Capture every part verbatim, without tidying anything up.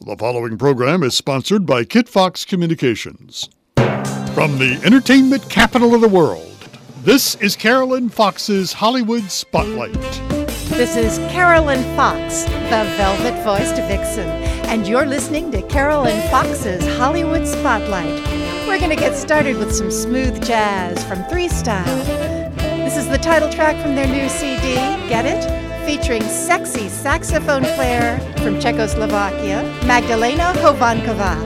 The following program is sponsored by Kit Fox Communications. From the entertainment capital of the world, this is Carolyn Fox's Hollywood Spotlight. This is Carolyn Fox, the velvet-voiced vixen, and you're listening to Carolyn Fox's Hollywood Spotlight. We're going to get started with some smooth jazz from Three Style. This is the title track from their new C D, Get It? Featuring sexy saxophone player from Czechoslovakia, Magdalena Chovanková.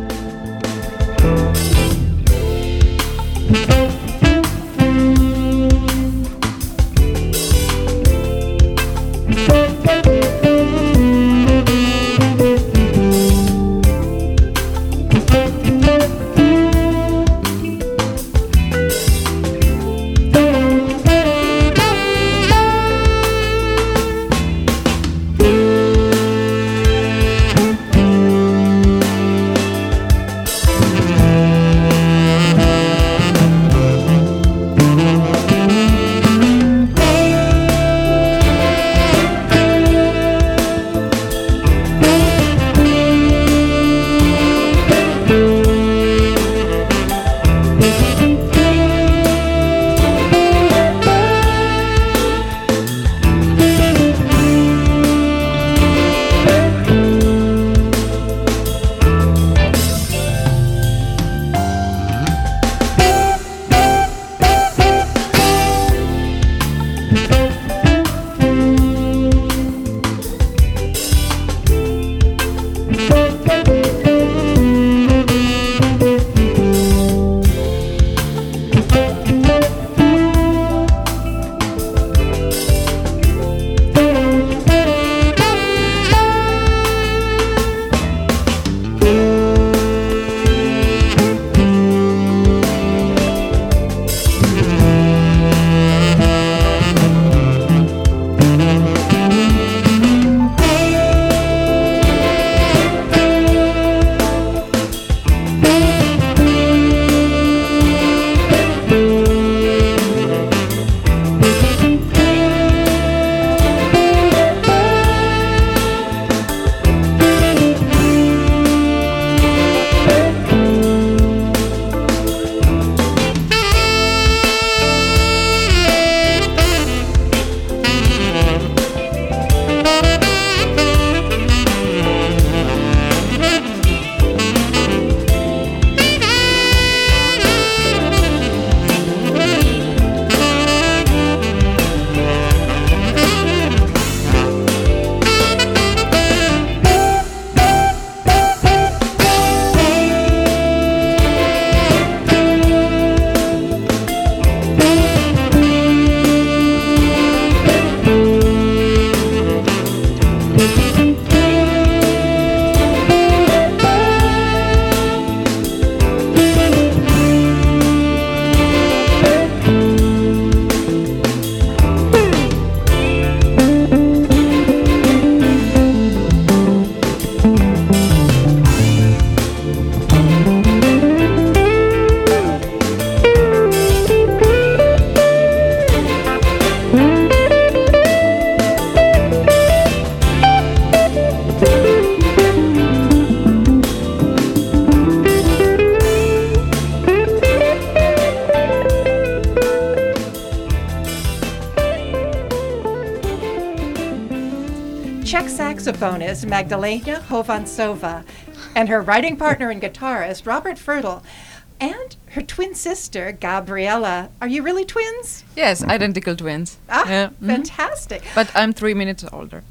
Czech saxophonist Magdalena Chovancová and her writing partner and guitarist Robert Fertl and her twin sister Gabriela. Are you really twins? Yes, identical twins. Ah, yeah. Fantastic. Mm-hmm. But I'm three minutes older.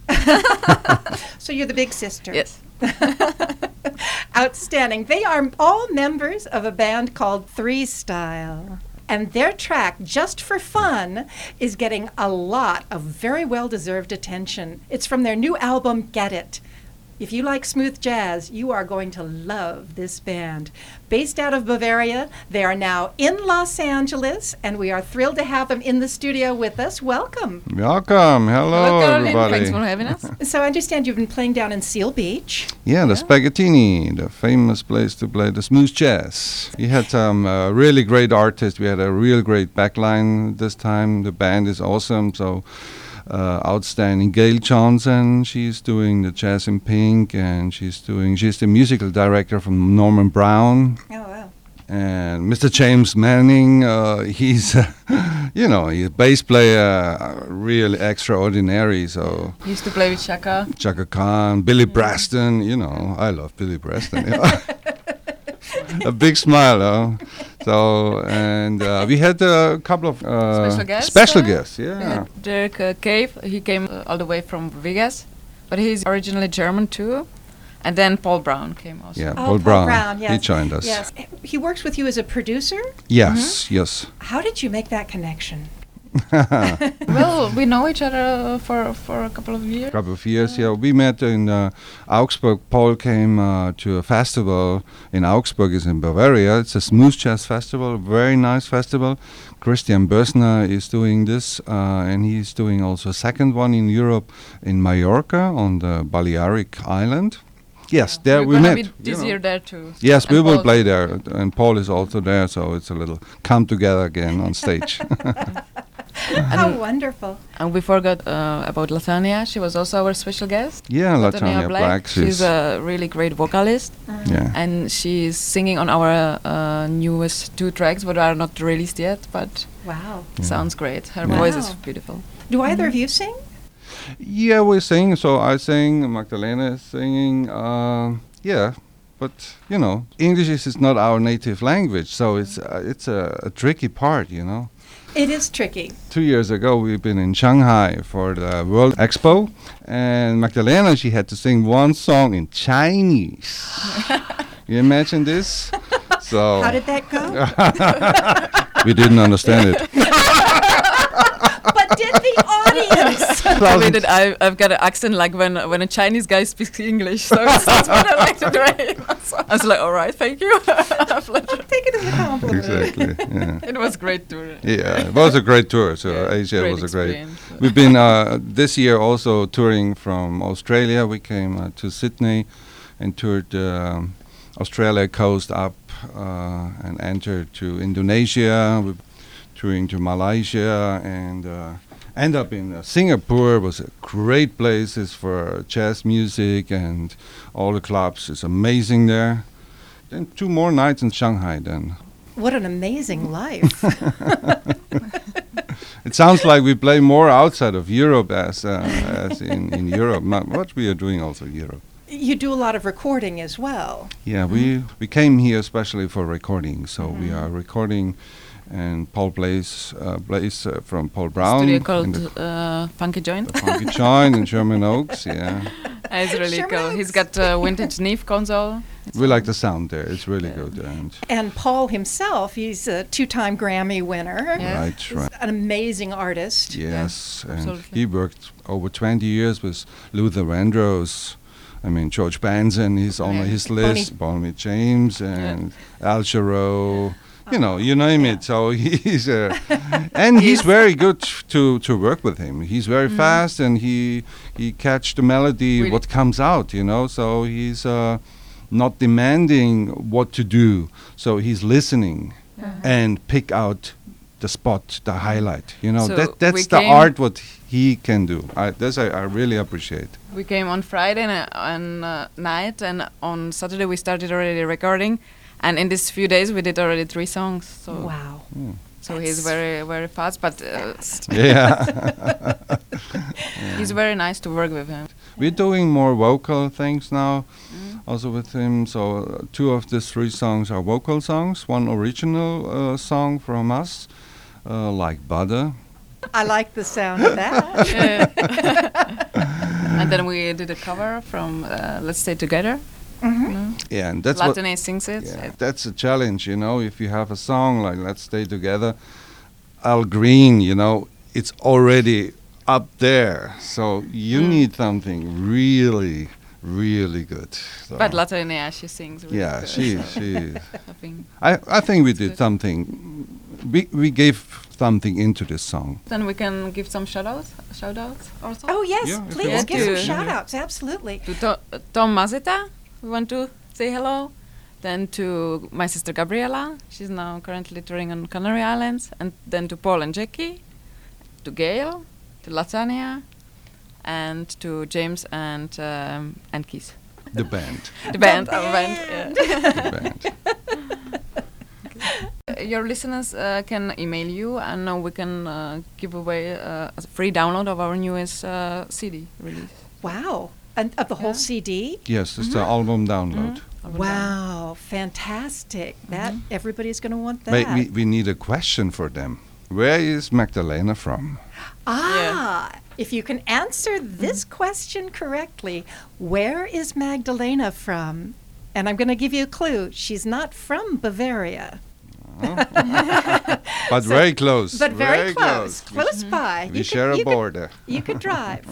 So you're the big sister. Yes. Outstanding. They are all members of a band called Three Style. And their track, Just for Fun, is getting a lot of very well-deserved attention. It's from their new album, Get It. If you like smooth jazz, you are going to love this band. Based out of Bavaria, they are now in Los Angeles, and we are thrilled to have them in the studio with us. Welcome. Welcome. Hello, Hello, everybody. Thanks for having us. So I understand you've been playing down in Seal Beach. Yeah, the Spaghettini, the famous place to play the smooth jazz. We had some uh, really great artists. We had a real great backline this time. The band is awesome, so uh, outstanding Gail Johnson. She's doing the Jazz in Pink, and she's doing she's the musical director from Norman Brown. Oh, wow. And Mister James Manning, uh, he's, uh, you know, he's a bass player, uh, really extraordinary. So He used to play with Chaka. Chaka Khan, Billy Preston, you know, I love Billy Preston. yeah. A big smile, huh? So, and uh, we had a couple of uh, Special guests, special uh, guests, We yeah. had Dirk uh, Cave. He came uh, all the way from Vegas, but he's originally German too. And then Paul Brown came also. Yeah, Oh, Paul, Paul Brown, Brown, he yes. joined us. Yes. He works with you as a producer. Yes, yes. How did you make that connection? Well, we know each other for for a couple of years. Couple of years, yeah. We met in uh, Augsburg. Paul came uh, to a festival in Augsburg, is in Bavaria. It's a smooth jazz festival, very nice festival. Christian Bösner is doing this, uh, and he's doing also a second one in Europe, in Mallorca, on the Balearic Island. Yes, there We're we gonna met. be you this know. year there too. Yes, we And will Paul- play there, and Paul is also there, so it's a little come together again on stage. How wonderful. And we forgot uh, about Latanya. She was also our special guest. Yeah, Latanya Black, She's she's- a really great vocalist, yeah. and she's singing on our uh, newest two tracks, but are not released yet. But Wow. sounds great. Her Yeah. voice is Wow. beautiful. Do either of you sing? Yeah, we sing. So I sing, Magdalena is singing. Uh, yeah, but you know, English is, is not our native language, so it's uh, it's a, a tricky part, you know. It is tricky. Two years ago, we've been in Shanghai for the World Expo, and Magdalena, she had to sing one song in Chinese. You imagine this? So How did that go? we didn't understand it. But did the audience? I mean, it, I, I've got an accent like when when a Chinese guy speaks English, so it's, that's what I like to do. So I was like, all right, thank you. Take it as a compliment. Exactly. Yeah. It was great tour. Yeah, it was a great tour. So Yeah, Asia great was a great. experience. We've been uh, this year also touring from Australia. We came uh, to Sydney and toured um, Australia coast up uh, and entered to Indonesia. We're touring to Malaysia and uh, end up in uh, Singapore. Was a great places for jazz music and all the clubs. It's amazing there. Then two more nights in Shanghai then. What an amazing life. It sounds like we play more outside of Europe as uh, as in, in Europe. Ma- What we are doing also in Europe. You do a lot of recording as well. Yeah, we we came here especially for recording. So we are recording, and Paul plays uh, plays uh, from Paul Brown. Studio in called the uh, Funky Joint. Funky Joint in Sherman Oaks. Yeah, It's really Sherman cool. He's Oaks. got a vintage Neve console. It's we like the sound there. It's really Yeah. good. And And Paul himself, he's a two-time Grammy winner. Yeah. right, He's right. an amazing artist. Yes, and absolutely. he worked over twenty years with Luther Vandross. I mean, George Benson, he's on Yeah. his list, Bonnie James and Al Jarreau, you know, you name Yeah. it. So he's, uh, and he's very good to, to work with him. He's very fast and he he catch the melody, Really- what comes out, you know. So he's uh, not demanding what to do. So he's listening and pick out the spot, the highlight. You know, So that that's we the came- art what he can do. I, this I, I really appreciate. We came on Friday na- on uh, night, and on Saturday we started already recording. And in these few days we did already three songs. So Wow. so he's very very fast, but uh, Yeah. he's very nice to work with him. We're doing more vocal things now, also with him. So uh, two of the three songs are vocal songs. One original uh, song from us, uh, like Butter. I like the sound of that. And then we did a cover from uh, Let's Stay Together. Mhm. Yeah, and that's what. Latine sings it. Yeah, It- that's a challenge, you know. If you have a song like "Let's Stay Together," Al Green, you know, it's already up there. So you Mm. need something really, really good. So But Latine, she sings really yeah, good. she she. I think. I I think we did good. something. We we gave something into this song. Then we can give some shout outs, shout outs also. Oh, yes, Yeah, if you please want give some to. shout outs. Absolutely. To to- uh, Tom Mazeta, we want to say hello. Then to my sister Gabriela, she's now currently touring on Canary Islands. And then to Paul and Jackie, to Gail, to Latanya, and to James and um, and Keith. The band. The band, The our band. band. Yeah. The band. Uh, Your listeners uh, can email you, and uh, we can uh, give away uh, a free download of our newest uh, C D release. Wow. And of the whole Yeah. C D? Yes, it's the album download. Wow, fantastic. That everybody's going to want that. Wait, we, we need a question for them. Where is Magdalena from? Ah, if you can answer this question correctly, where is Magdalena from? And I'm going to give you a clue. She's not from Bavaria. But So- very close. But very, close, We- close by. We You share could- a you could- border. You could drive.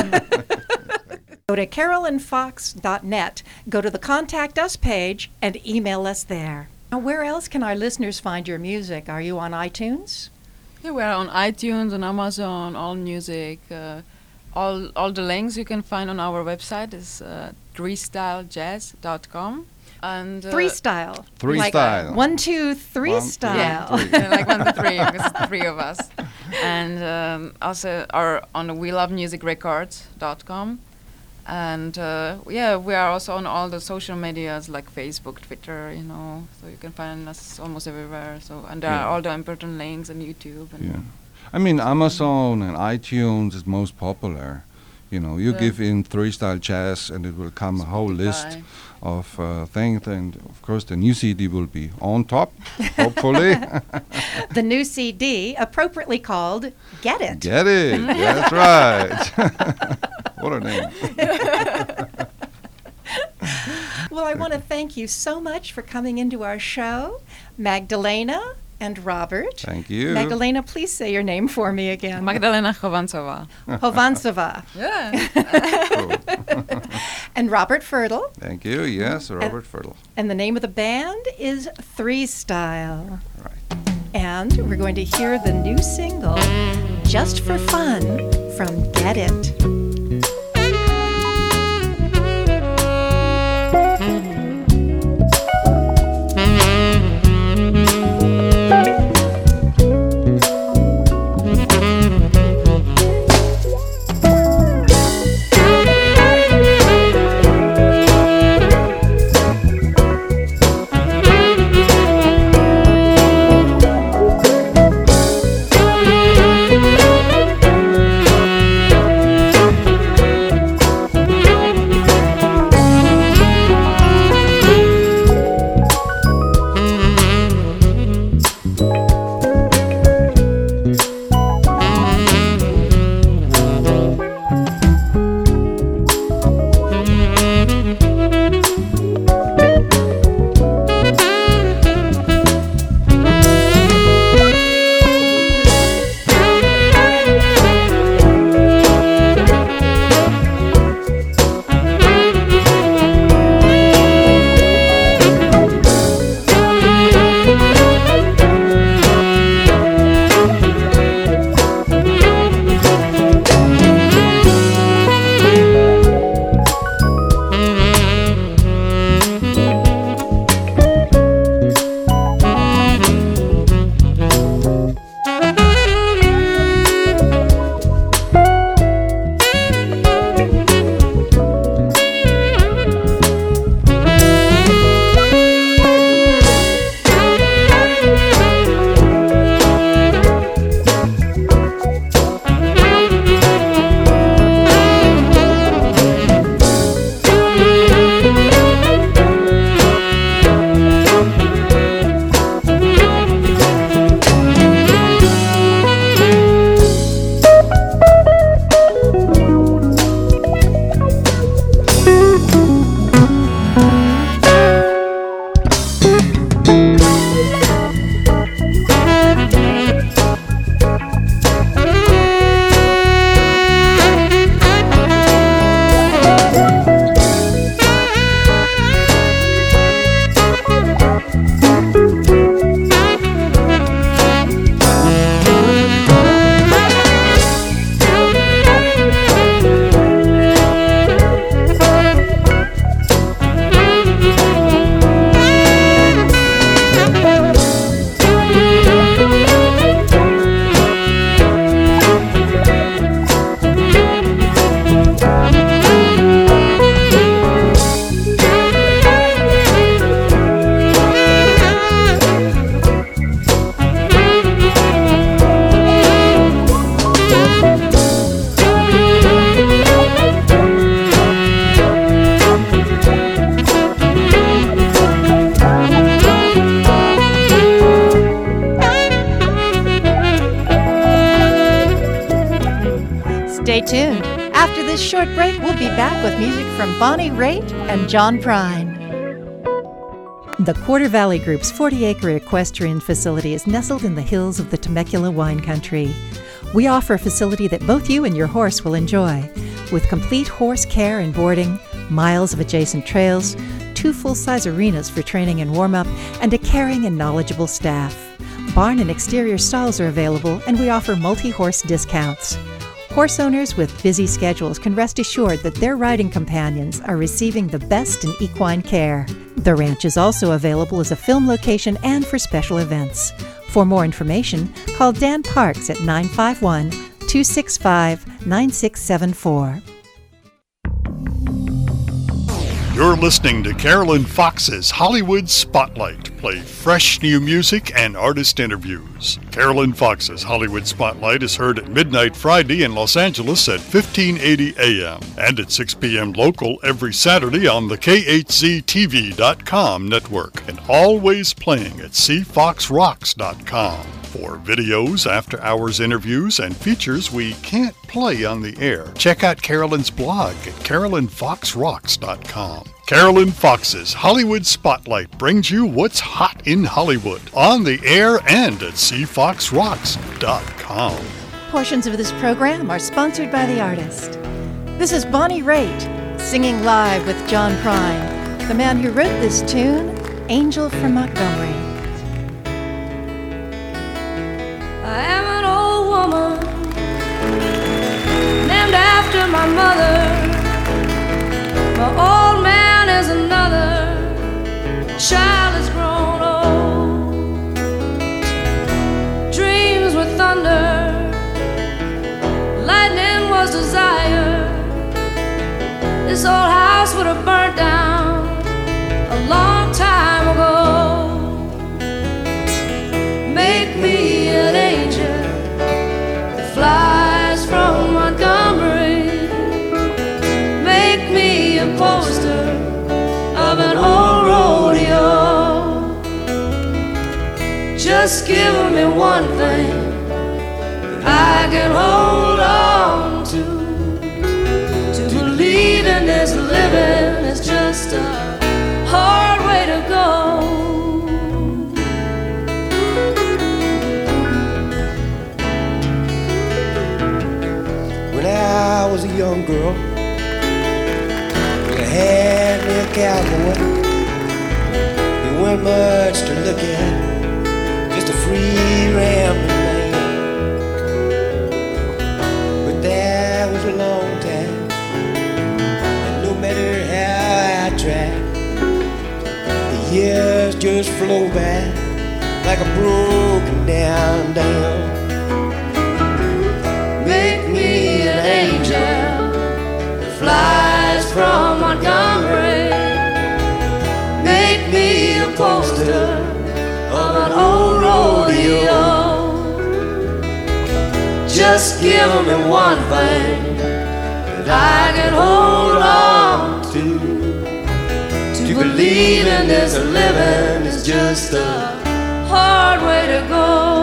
Go to carolyn fox dot net, go to the Contact Us page, and email us there. Now, where else can our listeners find your music? Are you on iTunes? Yeah, we're on iTunes, on Amazon, all music, uh, all all the links you can find on our website is uh, three style jazz dot com. And uh, Three style. Three like style. One, two, three One, two, style. three. Yeah, like one to three, because it's three of us. And um, also are on the we love music records dot com. And uh, yeah, we are also on all the social medias like Facebook, Twitter, you know, so you can find us almost everywhere. So and there Yeah. are all the important links on YouTube. And Yeah. I mean, Amazon and iTunes is most popular. You know, you Yeah. give in three style jazz and it will come a whole list Spotify. of uh, things. And of course, the new C D will be on top, hopefully. The new C D, appropriately called Get It. Get it. That's right. What a name. Well, I want to thank you so much for coming into our show, Magdalena and Robert. Thank you. Magdalena, please say your name for me again. Magdalena Chovancova. Hovansova. Yeah. Cool. And Robert Fertile. Thank you. Yes, Robert Fertile. And the name of the band is Three Style. Right. And we're going to hear the new single, Just for Fun, from Get It. this short break, we'll be back with music from Bonnie Raitt and John Prine. The Quarter Valley Group's forty-acre equestrian facility is nestled in the hills of the Temecula wine country. We offer a facility that both you and your horse will enjoy, with complete horse care and boarding, miles of adjacent trails, two full-size arenas for training and warm-up, and a caring and knowledgeable staff. Barn and exterior stalls are available, and we offer multi-horse discounts. Horse owners with busy schedules can rest assured that their riding companions are receiving the best in equine care. The ranch is also available as a film location and for special events. For more information, call Dan Parks at nine five one, two six five, nine six seven four. You're listening to Carolyn Fox's Hollywood Spotlight. Play fresh new music and artist interviews. Carolyn Fox's Hollywood Spotlight is heard at midnight Friday in Los Angeles at fifteen eighty A M and at six p.m. local every Saturday on the K H Z T V dot com network and always playing at c fox rocks dot com. For videos, after-hours interviews, and features we can't play on the air, check out Carolyn's blog at carolyn fox rocks dot com. Carolyn Fox's Hollywood Spotlight brings you what's hot in Hollywood, on the air and at c fox rocks dot com. Portions of this program are sponsored by the artist. This is Bonnie Raitt, singing live with John Prine, the man who wrote this tune, Angel from Montgomery. I am an old woman, named after my mother. My old man is another, child has grown old. Dreams were thunder, lightning was desire. This old house would have burnt down a long time ago. Make me an angel that flies from Montgomery. Make me a poster of an old rodeo. Just give me one thing that I can hold on to. To believe in this living is just a hard way to go. When I was a young girl, I had me a cowboy. He wasn't much to look at, just a free rambling man. But that was a long time, and no matter how I tried, the years just flow by like a broken down dam. Make me an angel that flies from Montgomery. Make me a poster of an old rodeo. Just give me one thing that I can hold on to. To believe in this living is just a hard way to go.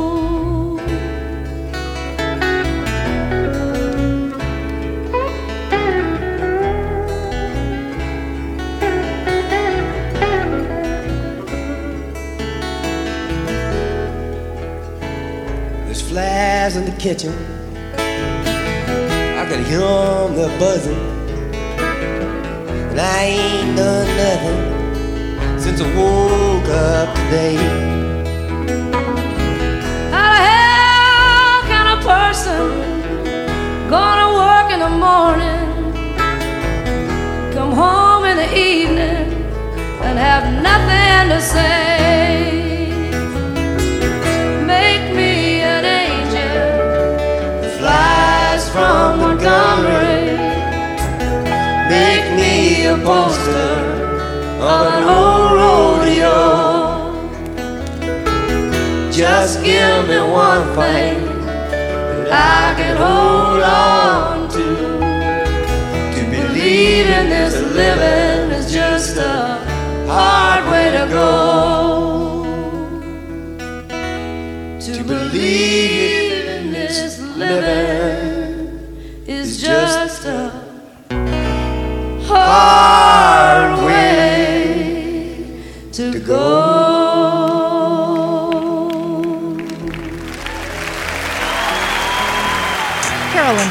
Flies in the kitchen, I can hear them, they're buzzing. And I ain't done nothing since I woke up today. How the hell can a person gonna work in the morning, come home in the evening, and have nothing to say? Flies from Montgomery. Make me a poster of an old rodeo. Just give me one thing that I can hold on to. To believe in this living is just a hard way to go. To believe living is just a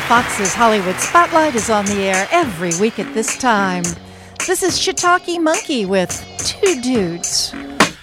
Fox's Hollywood Spotlight is on the air every week at this time. This is Shiitake Monkey with Two Dudes.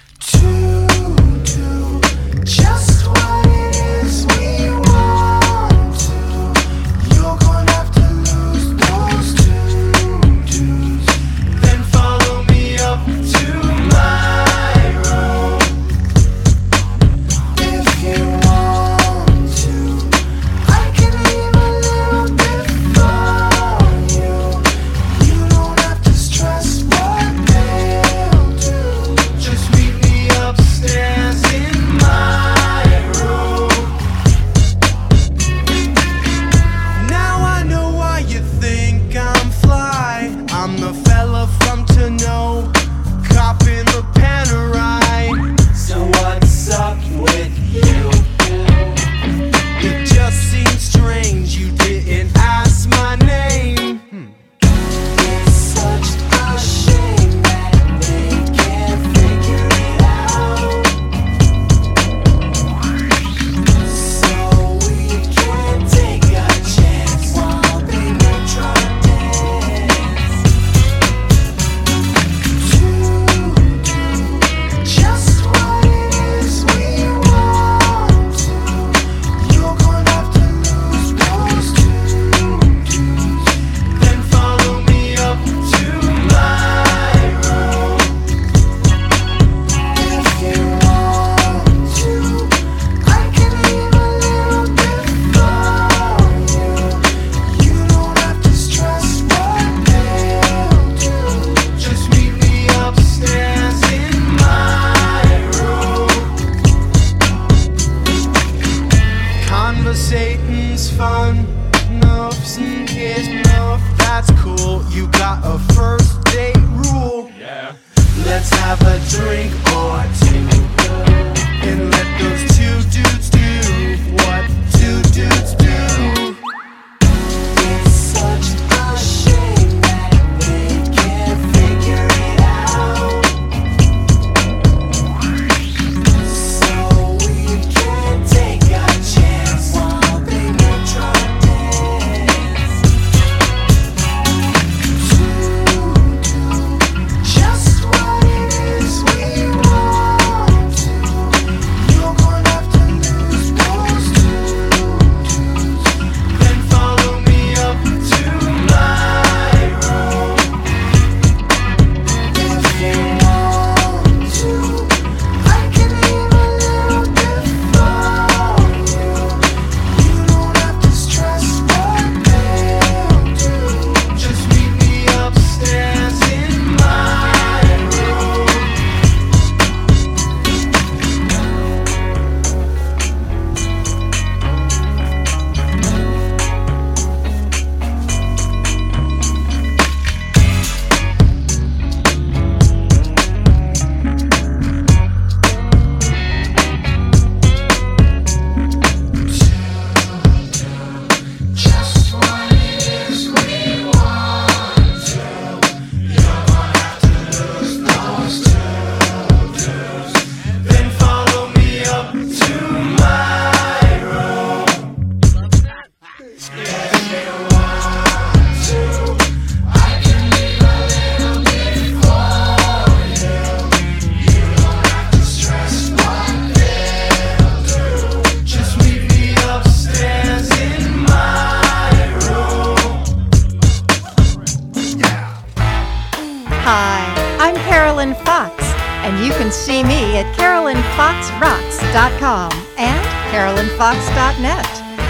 See me at carolyn fox rocks dot com and carolyn fox dot net.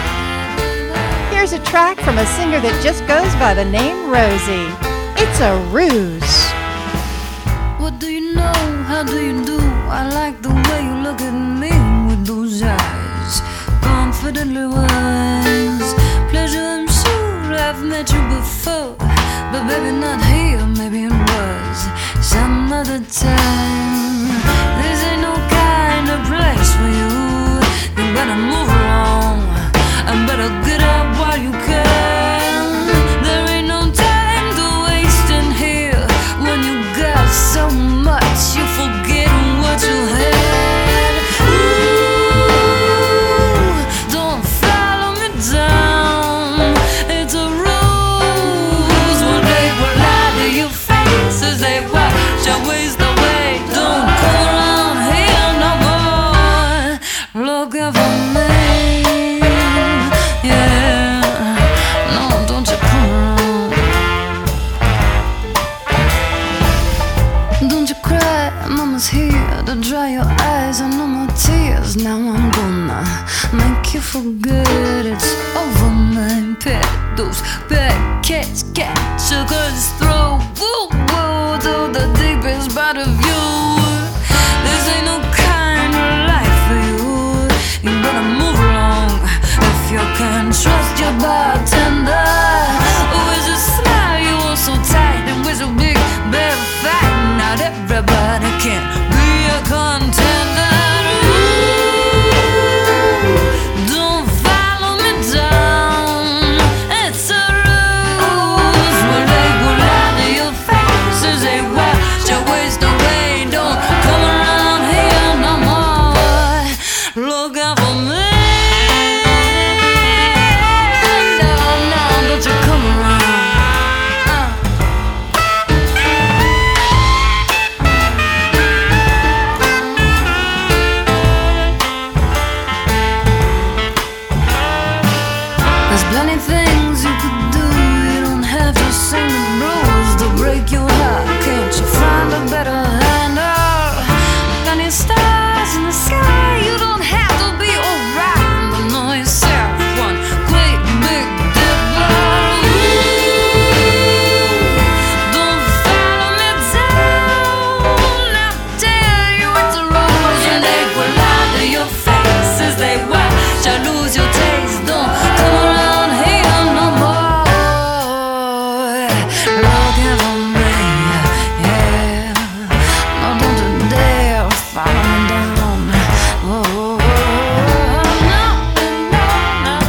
Here's a track from a singer that just goes by the name Rosie. It's a ruse. What do you know? How do you do? I like the way you look at me with those eyes, confidently wise. Pleasure, I'm sure I've met you before, but baby not here, maybe it was some other time. This ain't no kind of place for you. You better move along, I better get up while you can. There ain't no time to waste in here. When you got so much, you forget what you had. Ooh, don't follow me down. shall waste away. Don't come around here no more. Looking for me, yeah. No, don't you come around. Don't you cry, mama's here to dry your eyes. I no more tears, now I'm gonna make you forget it's over, my pet. Those bad cats catch a girl's throat. Woo, woo, to the deepest part of you. This ain't no kind of life for you. You better move along if you can trust your bartender. With a smile you hold so tight, and with a big bare fight. Not everybody can be a contender. Don't follow me down. It's a ruse. When they go lie to your face as they watch you waste away. Don't come around here no more. Look out for me. No, no, don't you come around. Uh. There's plenty things you could do. You don't have to sing the blues to break your heart. Can't you find a better handle? Plenty stars in the sky. You don't have to be alright. But know yourself one great big dipper. Don't follow me down. I dare you, it's a rose. And they will lie to your face as they watch you lose your taste. Don't come around here no more. Looking for me, yeah. No, don't you dare follow me down. Oh, no, no, no.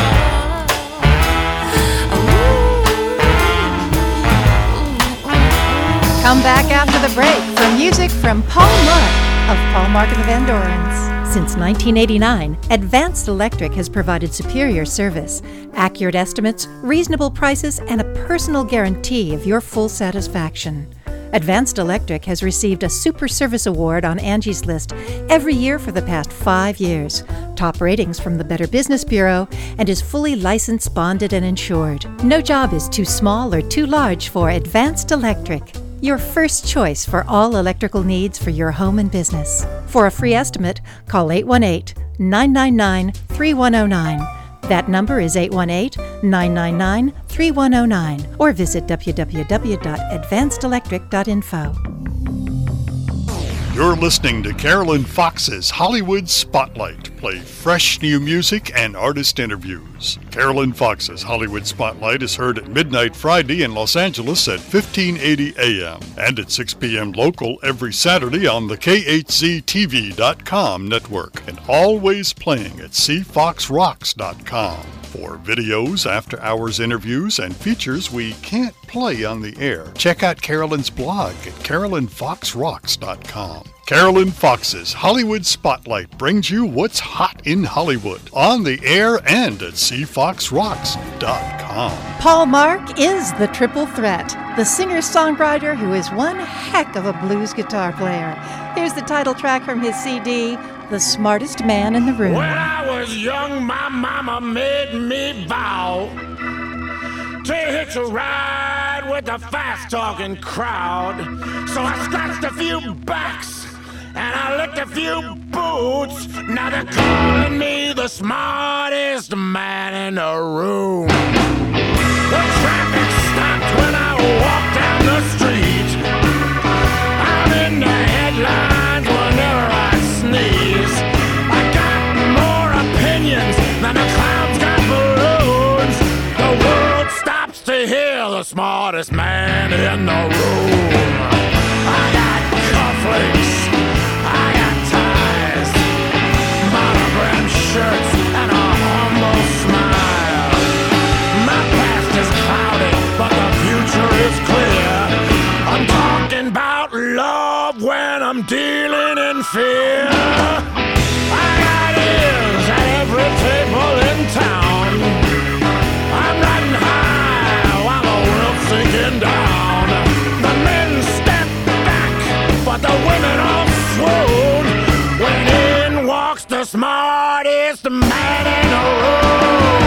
Come back after the break for music from Paul Mark of Paul Mark and the Van Dorens. Since nineteen eighty-nine, Advanced Electric has provided superior service, accurate estimates, reasonable prices, and a personal guarantee of your full satisfaction. Advanced Electric has received a Super Service Award on Angie's List every year for the past five years, top ratings from the Better Business Bureau, and is fully licensed, bonded, and insured. No job is too small or too large for Advanced Electric, your first choice for all electrical needs for your home and business. For a free estimate, call eight one eight, nine nine nine, three one zero nine. That number is eight one eight, nine nine nine, three one zero nine or visit w w w dot advanced electric dot info. You're listening to Carolyn Fox's Hollywood Spotlight. Play fresh new music and artist interviews. Carolyn Fox's Hollywood Spotlight is heard at midnight Friday in Los Angeles at fifteen eighty A M and at six p m local every Saturday on the K H Z T V dot com network and always playing at c fox rocks dot com. For videos, after-hours interviews, and features we can't play on the air, check out Carolyn's blog at carolyn fox rocks dot com. Carolyn Fox's Hollywood Spotlight brings you what's hot in Hollywood, on the air and at c fox rocks dot com. Paul Mark is the triple threat, the singer-songwriter who is one heck of a blues guitar player. Here's the title track from his C D, The Smartest Man in the Room. When I was young, my mama made me vow to hitch a ride with the fast-talking crowd. So I scratched a few backs and I licked a few boots. Now they're calling me the smartest man in the room. The traffic stopped when I walked down the street. I'm in the headlines whenever I sneeze. I got more opinions than the clouds got balloons. The world stops to hear the smartest man in the room. I got cufflinks, I got ties, monogram shirts, and a humble smile. My past is clouded, but the future is clear. I'm talking about love when I'm dealing in fear. I got ears at every table in town. I'm riding high while the world's sinking down. The men step back but the women all swoon when in walks the smartest man in the room.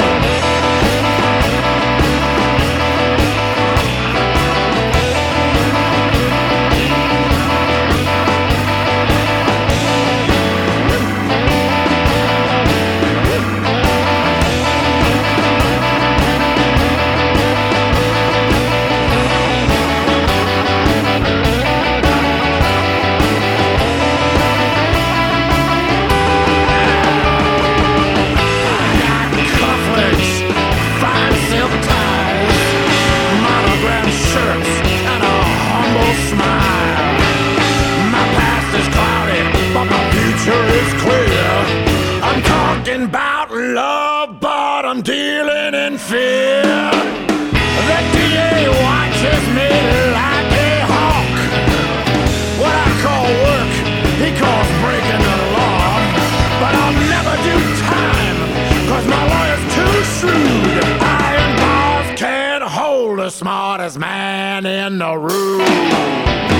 About love, but I'm dealing in fear. The D A watches me like a hawk. What I call work, he calls breaking the law. But I'll never do time, cause my lawyer's too shrewd. Iron bars can't hold the smartest man in the room.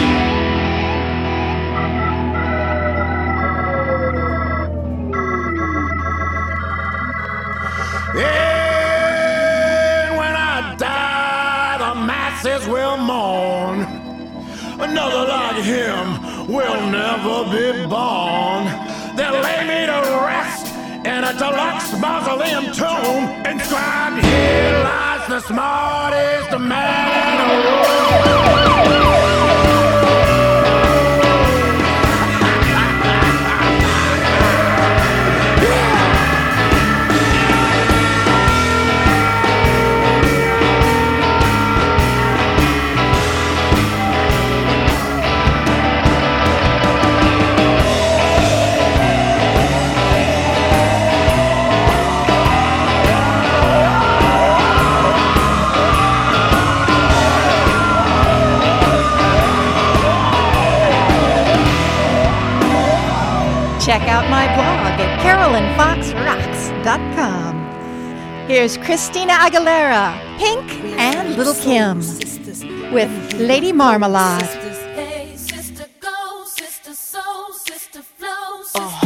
And when I die, the masses will mourn. Another like him will never be born. They'll lay me to rest in a deluxe mausoleum tomb. Inscribed, here lies the smartest man in the room. Check out my blog at carolyn fox rocks dot com. Here's Christina Aguilera, Pink, and Little Kim with Lady Marmalade. Hey, sister, go, sister, soul, sister, flow, sister. Oh.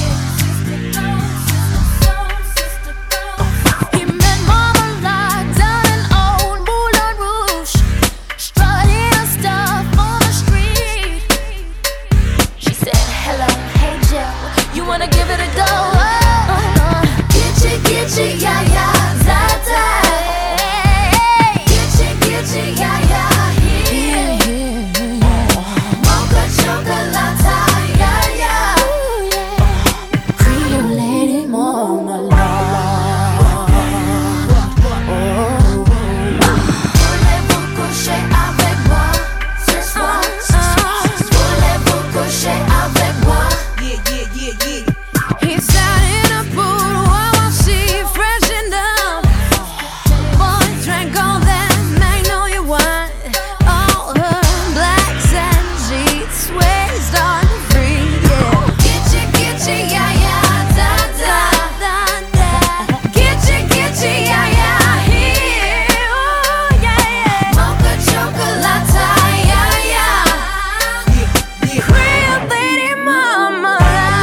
Wanna give it a go? Oh, oh. Gitchy, gitchy, yeah, yeah, zata. Gitchy, gitchy, yeah, yeah, here. Mocha chocolate, yeah, yeah. Cream lady marmalade. Voulez-vous coucher avec moi ce soir? Voulez-vous coucher avec moi? He's out in a pool while I see freshened up. Boy drank all that magnolia wine. All her blacks and sheets swayed on free, yeah. Gitchy, gitchy, yeah, yeah, da, da, da, da. Gitchy, gitchy, yeah, yeah, here. Oh, yeah, yeah. Mocha chocolate, yeah, yeah. Cream lady mama.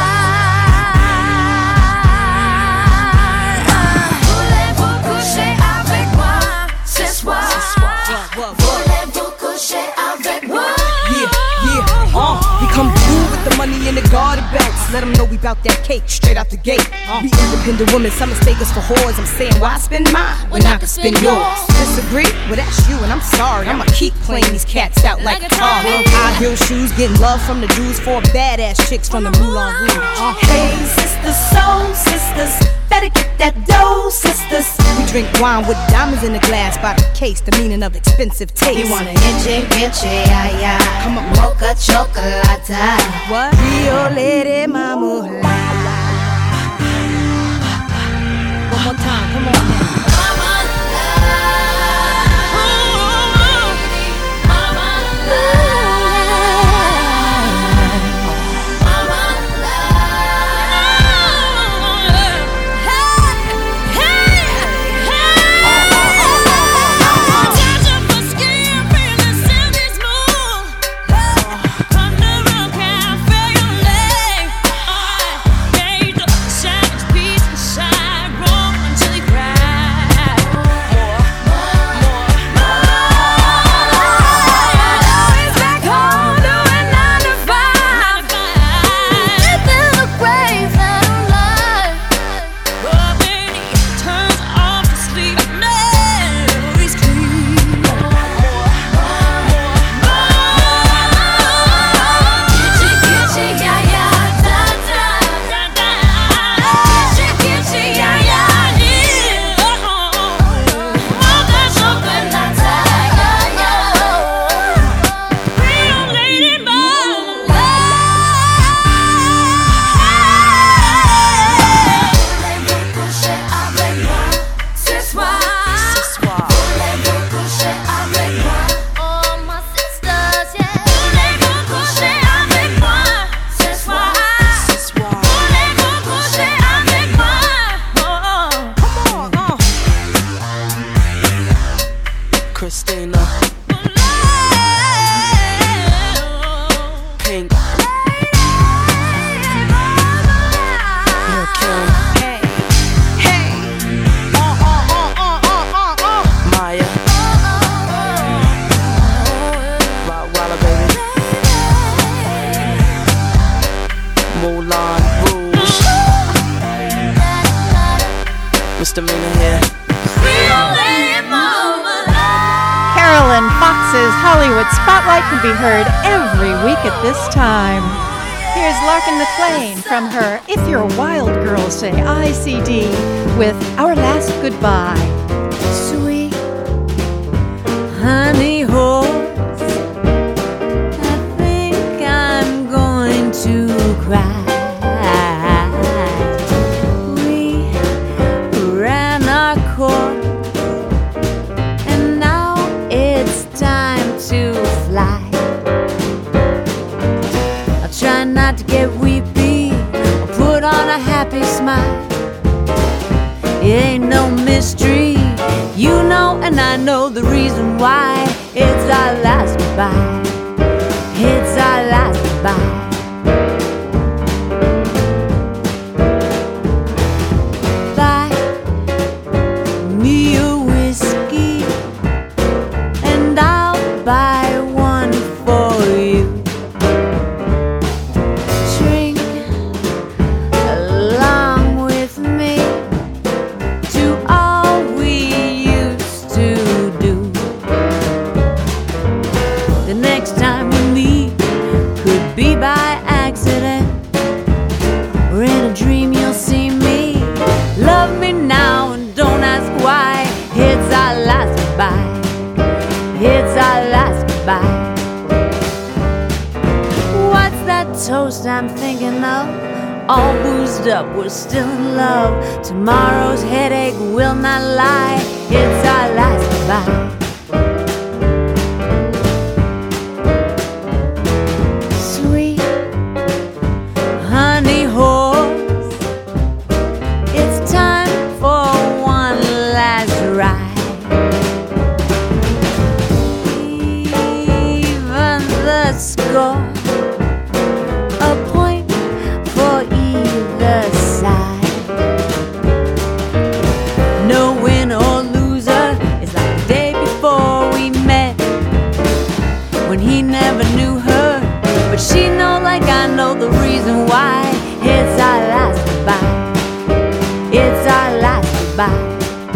Voulez-vous coucher avec moi? Yeah, yeah, uh, we come through with the money in the garter belts. Let them know we bout that cake straight out the gate. Uh, we independent women, some mistake us for whores. I'm saying, why spend mine when I can spend yours? Disagree? Well, that's you, and I'm sorry. I'ma keep playing these cats out like a car. High heel shoes, getting love from the dudes, four badass chicks from the Moulin Rouge. Uh, Hey, sisters, soul sisters, better get that dough, sisters. we drink wine with diamonds in the glass by the case, the meaning of expensive taste. You wanna itchy, itchy, yeah, yeah. Come on. Mocha chocolate. What? Rio Lady Marmalade. One more time, come on now. Come Hollywood Spotlight can be heard every week at this time. Here's Larkin McLean from her If You're a Wild Girl Say I C D with Our Last Goodbye. Sweet honey horse, I think I'm going to cry. We ran our course, and now it's time to fly. I'll try not to get weepy or put on a happy smile. It ain't no mystery, you know, and I know the reason why. It's our last goodbye. It's our last goodbye. Buy me a whiskey, and I'll buy one for you. Drink along with me to all we used to do. The next time we meet could be by accident, or in a dream you'll see me. Love me now and don't ask why. It's our last goodbye. It's our last goodbye. What's that toast I'm thinking of? All boozed up, we're still in love. Tomorrow's headache will not lie. It's our last goodbye. Sweet honey horse, it's time for one last ride. Even the score, a point for either side. No winner or loser is like the day before we met, when he never knew her, but she know like I know the reason why. It's our last goodbye. It's our last goodbye.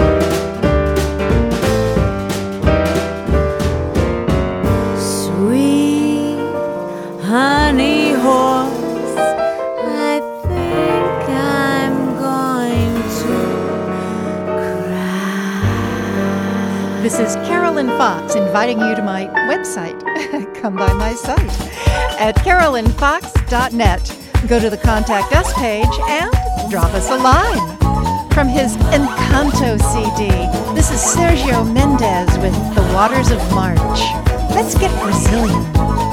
Sweet honey horse, I think I'm going to cry. This is Carolyn Fox inviting you to my website. Come by my site at carolyn fox dot net. Go to the Contact Us page and drop us a line. From his Encanto C D, this is Sergio Mendes with The Waters of March. Let's get Brazilian.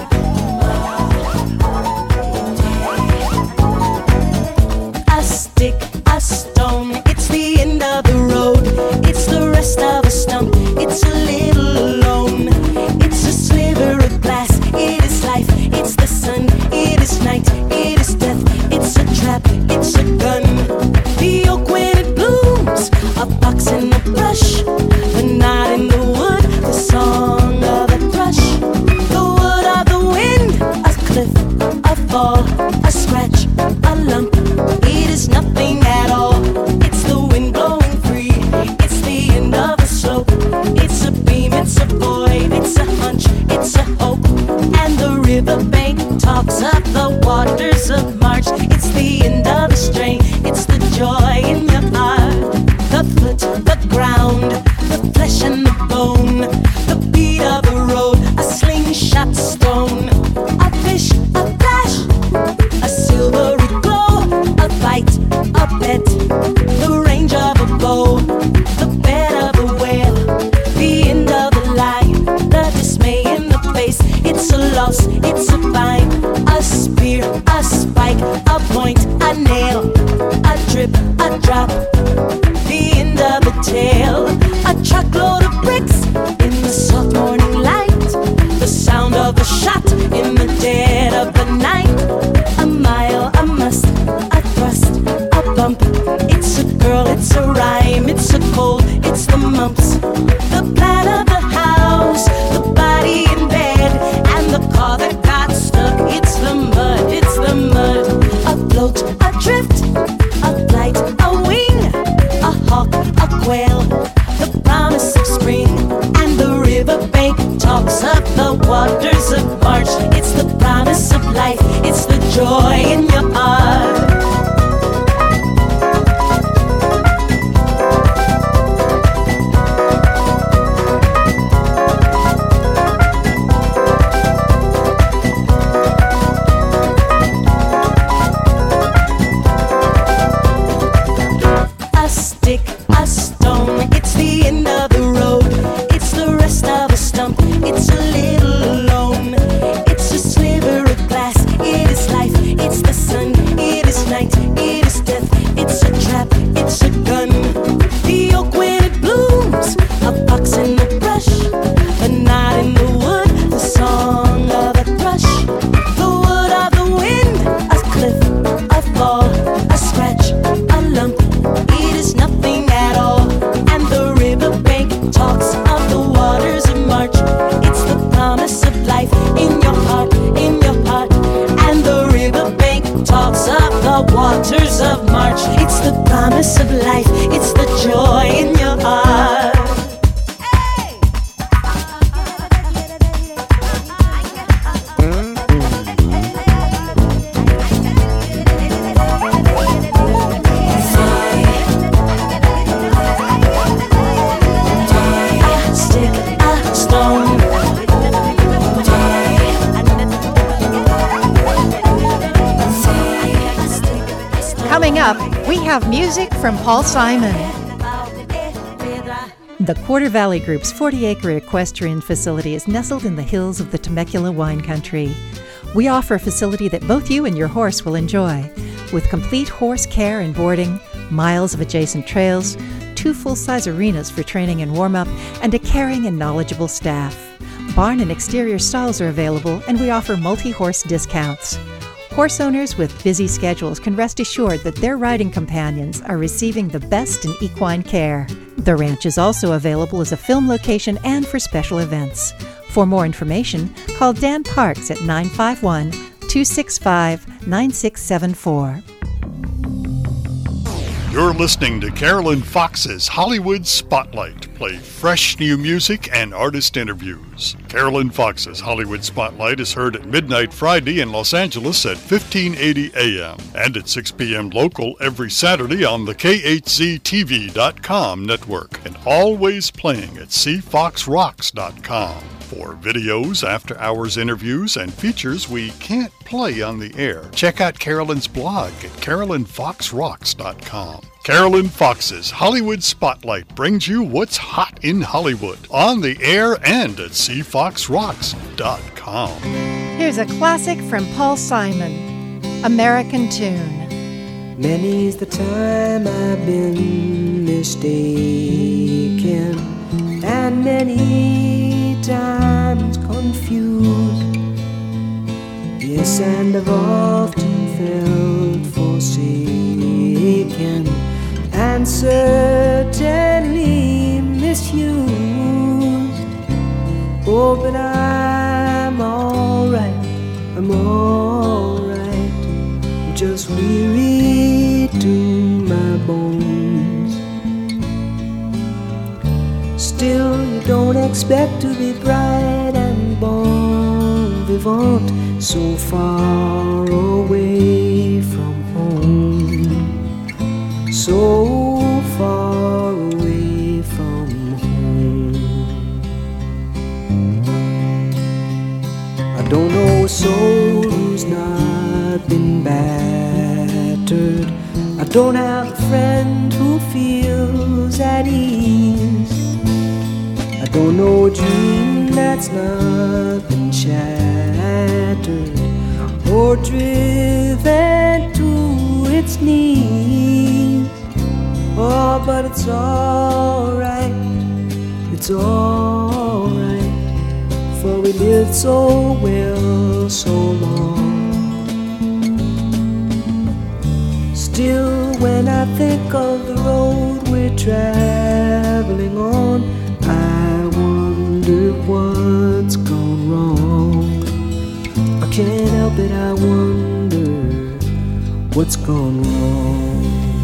A stick, a stone, it's the end of the road. It's the rest of a stump, it's a little alone. It's a sliver of glass, it is life, it's the sun, it is night, it is death. It's a trap, it's a gun. The oak when it blooms, a box and a brush. The knot in the wood, the song of a thrush. The wood of the wind, a cliff, a fall, a scratch, a lump. It is nothing at all. It's the wind blowing free. It's the end of a slope. It's a beam, it's a void, it's a hunch, it's a hope. And the riverbank talks of the waters of March. It's the end of a strain. It's the joy in your heart. The foot, the ground, the flesh and the bone. The beat of the road, a slingshot stone. A fish, a flash, a silvery glow. A bite, a bet, the range of a bow. The bed of a whale, the end of the line. The dismay in the face, it's a loss, it's a find. A life, it's the joy in your heart. Music from Paul Simon. The Quarter Valley Group's forty-acre equestrian facility is nestled in the hills of the Temecula wine country. We offer a facility that both you and your horse will enjoy, with complete horse care and boarding, miles of adjacent trails, two full-size arenas for training and warm-up, and a caring and knowledgeable staff. Barn and exterior stalls are available, and we offer multi-horse discounts. Horse owners with busy schedules can rest assured that their riding companions are receiving the best in equine care. The ranch is also available as a film location and for special events. For more information, call Dan Parks at nine five one, two six five, nine six seven four. You're listening to Carolyn Fox's Hollywood Spotlight. Play fresh new music and artist interviews. Carolyn Fox's Hollywood Spotlight is heard at midnight Friday in Los Angeles at fifteen eighty A M and at six p.m. local every Saturday on the K H Z T V dot com network and always playing at C Fox Rocks dot com. For videos, after-hours interviews, and features we can't play on the air, check out Carolyn's blog at Carolyn Fox Rocks dot com. Carolyn Fox's Hollywood Spotlight brings you what's hot in Hollywood, on the air and at C Fox Rocks dot com. Here's a classic from Paul Simon, American Tune. Many's the time I've been mistaken, and many times confused. Yes, and I've often felt forsaken and certainly misused. Oh, but I'm alright, I'm alright, just weary to my bones. Still, you don't expect to be bright and bon vivant so far away from home, so far away from home. I don't know a soul who's not been battered. I don't have a friend who feels at ease. I don't know a dream that's not been shattered or driven to its knees. Oh, but it's alright, it's alright, for we lived so well so long. Still, when I think of the road we're traveling on, I wonder what's gone wrong. I can't help it, I wonder what's gone wrong.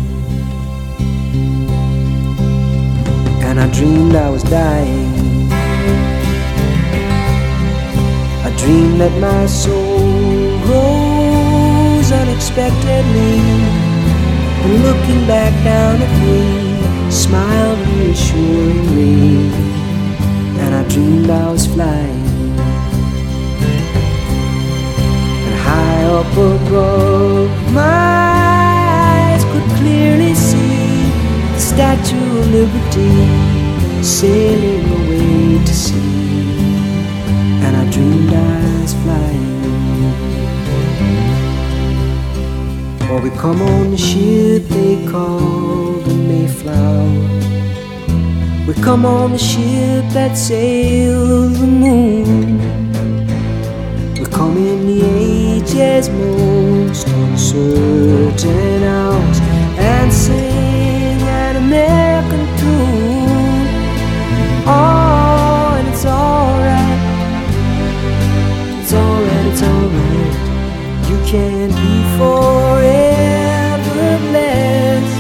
And I dreamed I was dying. I dreamed that my soul unexpectedly, and looking back down at me, smiled reassuringly, and I dreamed I was flying. And high up above, my eyes could clearly see the Statue of Liberty sailing away to sea, and I dreamed I was flying. Or we come on the ship they call the Mayflower. We come on the ship that sails the moon. We come in the age's most uncertain hours and sing an American tune. Oh, and it's alright. It's alright, it's alright. You can be forever blessed.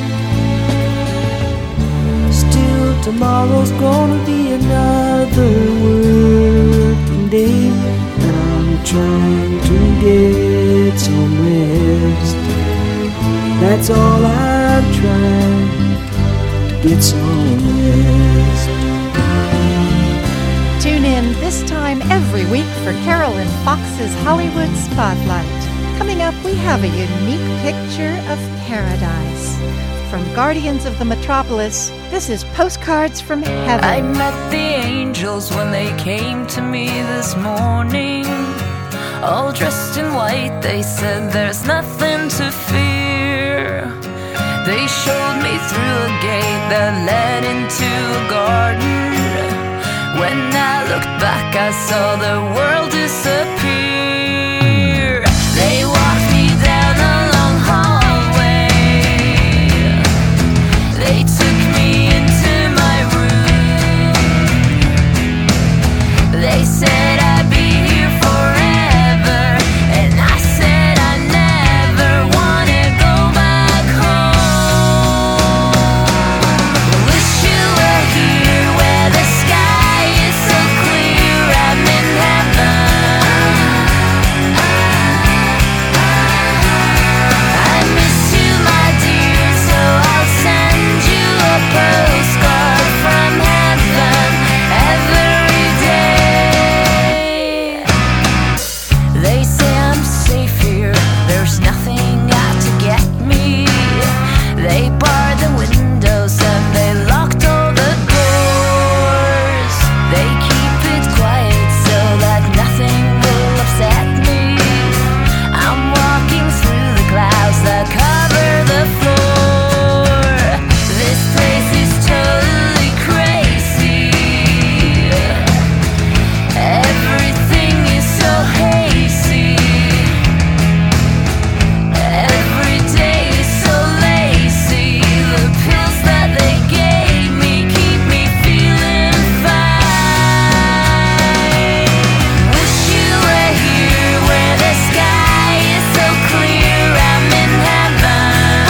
Still, tomorrow's gonna be another working day, and I'm trying to get some rest. That's all I'm trying, to get some rest. Tune in this time every week for Carolyn Fox's Hollywood Spotlight. Coming up, we have a unique picture of paradise. From Guardians of the Metropolis, this is Postcards from Heaven. I met the angels when they came to me this morning. All dressed in white, they said there's nothing to fear. They showed me through a gate that led into a garden. When I looked back, I saw the world disappear. They walked me down a long hallway. They took me into my room. They said I'd be here forever, and I said I never wanna go back home. Wish you were here where the sky is so clear. I'm in heaven. I miss you, my dear, so I'll send you a postcard from heaven every day. They say I'm safe here, there's nothing out to get me. They barred the windows and they locked all the doors. They keep it quiet so that nothing will upset me. I'm walking through the clouds that cover the floor. This place is totally crazy. Everything is so hazy. Every day is so lazy. The pills that they gave me keep me feeling fine. Wish you were here where the sky is so clear. I'm in heaven.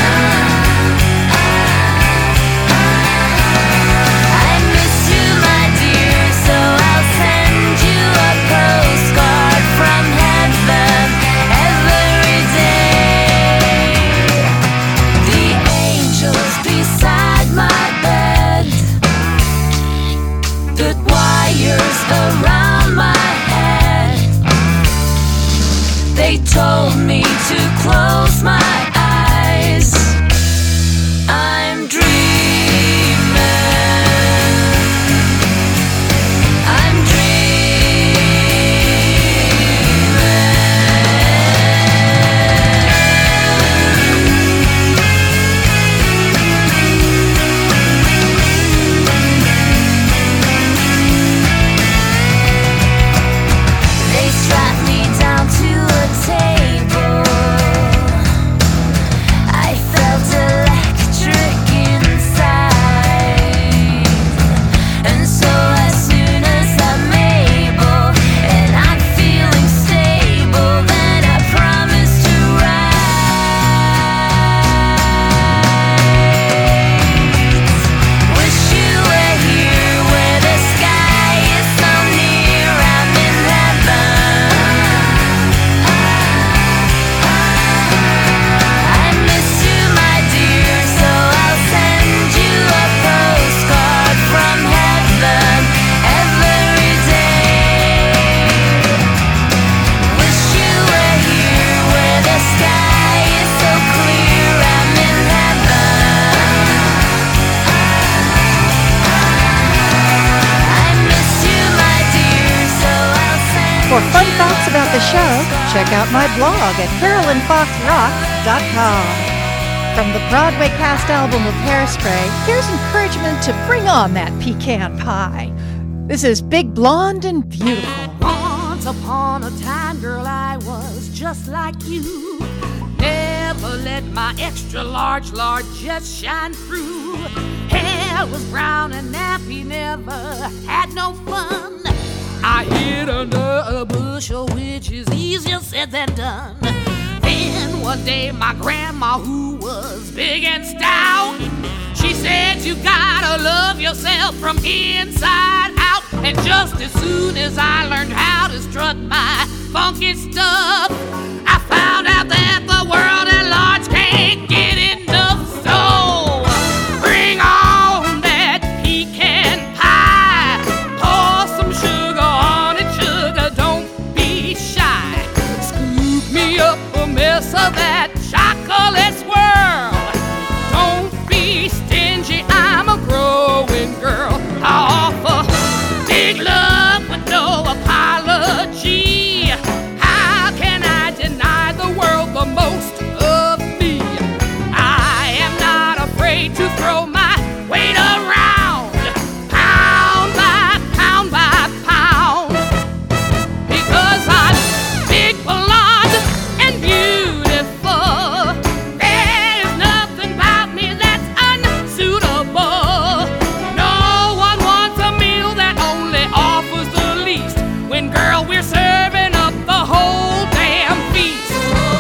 I miss you, my dear, so I'll send you a postcard from heaven every day. The angels beside my bed put wires around my head. They told me to close my eyes. I'm dreaming. I'm They strapped me down to a table. check out my blog at carolyn fox rock dot com. From the Broadway cast album of Hairspray, here's encouragement to bring on that pecan pie. This is Big Blonde and Beautiful. Once upon a time, girl, I was just like you. Never let my extra large largesse shine through. Hair was brown and nappy, never had no fun. I hid under a bushel, which is easier said than done. Then one day my grandma, who was big and stout, she said, you gotta love yourself from inside out. And just as soon as I learned how to strut my funky stuff, I found out that the world at large can't get enough. So bring on that pecan pie. Pour some sugar on it, sugar, don't be shy. Scoop me up a mess of that chocolate swirl. Don't be stingy, I'm a growing girl. I offer big love with no apology. How can I deny the world the most of me? I am not afraid to throw my weight around, pound by pound by pound, because I'm big, blonde, and beautiful. There's nothing about me that's unsuitable. No one wants a meal that only offers the least, when, girl, we're serving up the whole damn feast.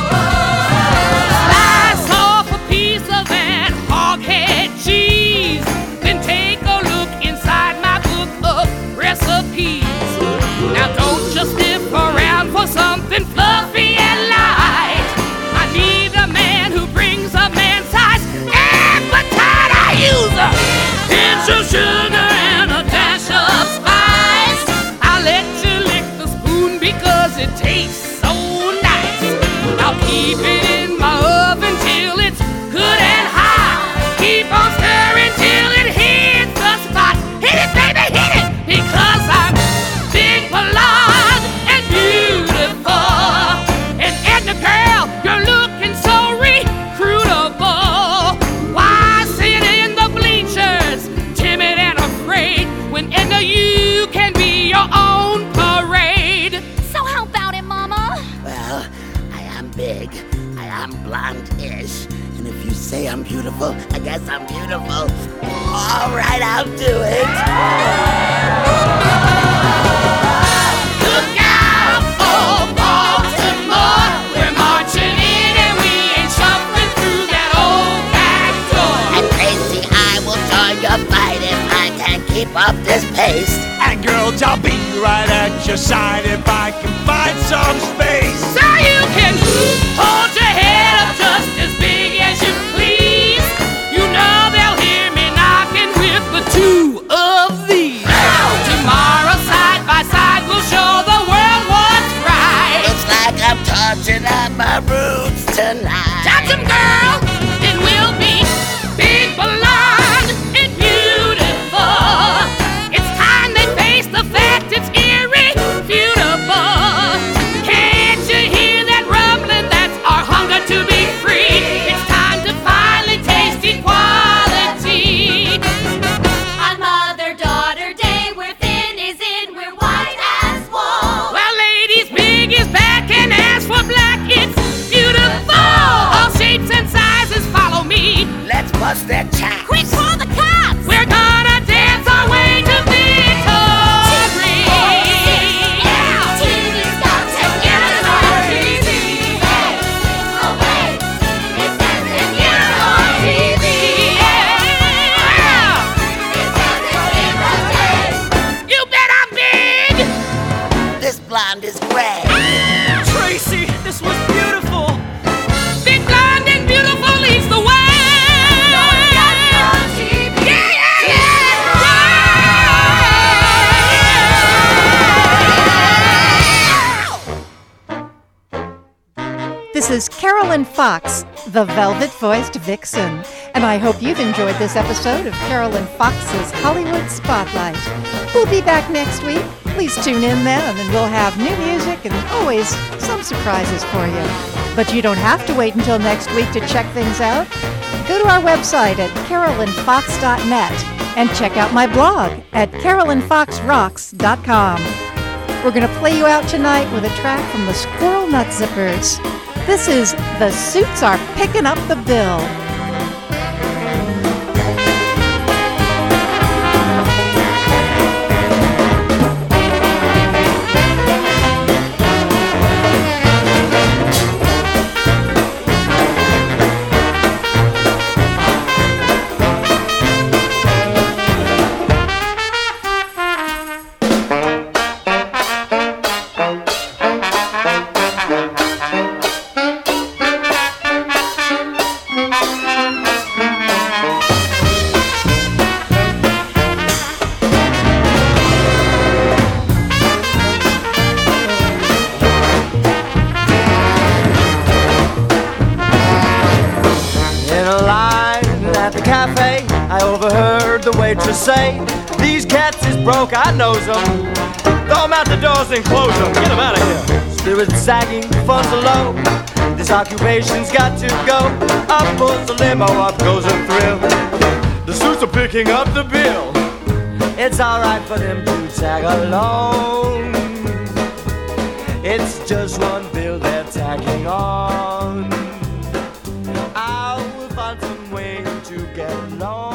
Slice off a piece of that hoghead cheese, then take a look inside my book of recipes. Now don't just sniff around for something fluffy and light. I need a man who brings a man-sized appetite. I use a pinch of sugar and a dash of spice. I'll let you lick the spoon because it tastes so nice. I'll keep it in my oven till it's good and hot. Keep on stirring till it hits the spot. Hit it, baby, hit it, because I'm big, blonde, and beautiful. And Edna, girl, you're looking so recruitable. Why sit in the bleachers, timid and afraid, when Edna, you can be your own parade? So how about it, Mama? Well, I am big. I am blonde-ish. And if you say I'm beautiful, I guess I'm beautiful. All right, I'll do it. Look out, oh Baltimore. We're marching in and we ain't shuffling through that old back door. And Tracy, I will join your fight if I can keep up this pace. And girls, I'll be right at your side if I can find some space. So you can hold your head up just as big as you please. You know they'll hear me knocking with the two of these. Tomorrow, side by side, we'll show the world what's right. Looks like I'm touching up my roots tonight. Touch 'em, girl, and we'll be big, blonde, and beautiful. It's time they face the fact it's irrefutable. Can't you hear that rumbling? That's our hunger to be free. It's time to finally taste equality. On Mother-Daughter Day, we're thin is in, we're white as wool. Well, ladies, big is back, and as for black, it's beautiful. All shapes and sizes follow me. Let's bust that chops. Quick, call the cops! We're gonna dance our way to victory. You bet I'm big. This blonde is gray. Tracy, this was beautiful. Big, blonde, and beautiful leads the way. Yeah, yeah, yeah! This is Carolyn Fox, the velvet-voiced vixen, and I hope you've enjoyed this episode of Carolyn Fox's Hollywood Spotlight. We'll be back next week Please tune in then, and we'll have new music and always some surprises for you. But you don't have to wait until next week to check things out. Go to our website at carolyn fox dot net and check out my blog at carolyn fox rocks dot com. We're going to play you out tonight with a track from the Squirrel Nut Zippers. This is The Suits Are Picking Up the Bill. Say, these cats is broke, I knows them. Throw them out the doors and close them. Get them out of here. Spirits sagging, funds are low. This occupation's got to go. Up pulls the limo, up goes a thrill. The suits are picking up the bill. It's alright for them to tag along. It's just one bill they're tagging on. I will find some way to get along.